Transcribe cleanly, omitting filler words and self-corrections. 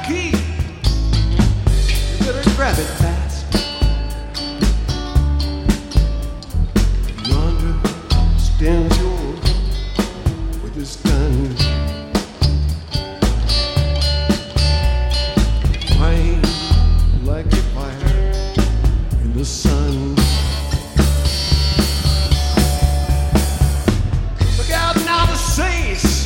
key. You better grab it fast. Yonder stands George with his gun, crying like a fire in the sun.